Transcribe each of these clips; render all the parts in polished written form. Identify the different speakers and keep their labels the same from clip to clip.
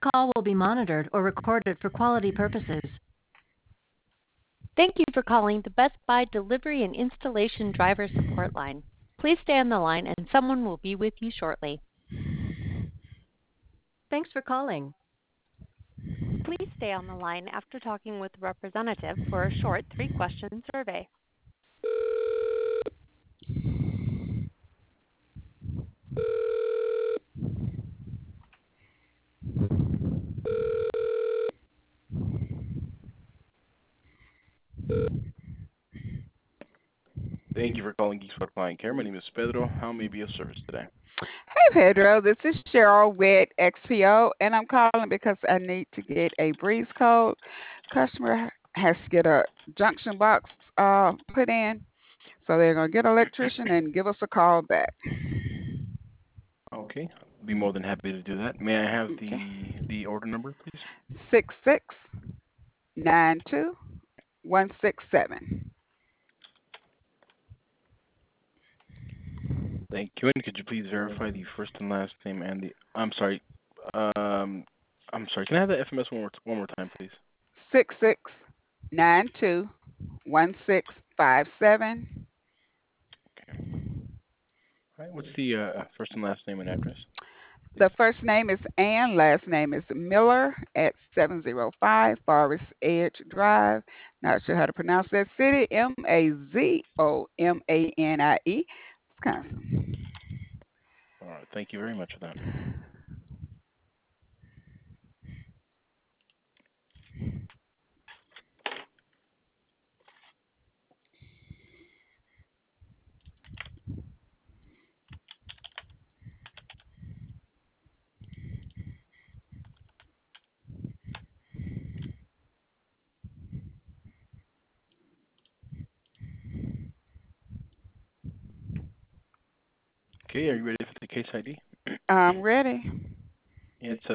Speaker 1: call will be monitored or recorded for quality purposes.
Speaker 2: Thank you for calling the Best Buy Delivery and Installation Driver Support Line. Please stay on the line and someone will be with you shortly.
Speaker 1: Thanks for calling.
Speaker 2: Please stay on the line after talking with a representative for a short 3-question survey.
Speaker 3: Thank you for calling Geeks for Client Care. My name is Pedro. How may I be of service today?
Speaker 4: Hey Pedro, this is Cheryl with XPO, and I'm calling because I need to get a breeze code. Customer has to get a junction box put in, so they're gonna get an electrician and give us a call back.
Speaker 3: Okay, I'll be more than happy to do that. May I have
Speaker 4: Okay,
Speaker 3: the order number, please?
Speaker 4: 6692-167.
Speaker 3: Thank you. And could you please verify the first and last name and the? I'm sorry. Can I have the FMS one more time, please?
Speaker 4: 6692-1657.
Speaker 3: Okay. All right. What's the first and last name and address, please?
Speaker 4: The first name is Ann, last name is Miller at 705 Forest Edge Drive. Not sure how to pronounce that city. Mazomanie, Wisconsin.
Speaker 3: All right. Thank you very much for that. Okay. Are you ready for the case ID?
Speaker 4: I'm ready.
Speaker 3: It's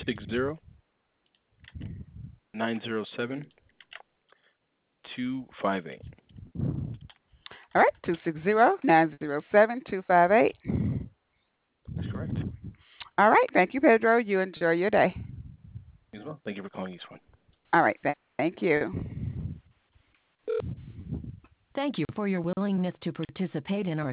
Speaker 3: 260-907-258.
Speaker 4: All right, 260-907-258.
Speaker 3: That's correct.
Speaker 4: All right, thank you, Pedro. You enjoy your day.
Speaker 3: As well. Thank you for calling East One.
Speaker 4: All right, thank you.
Speaker 1: Thank you for your willingness to participate in our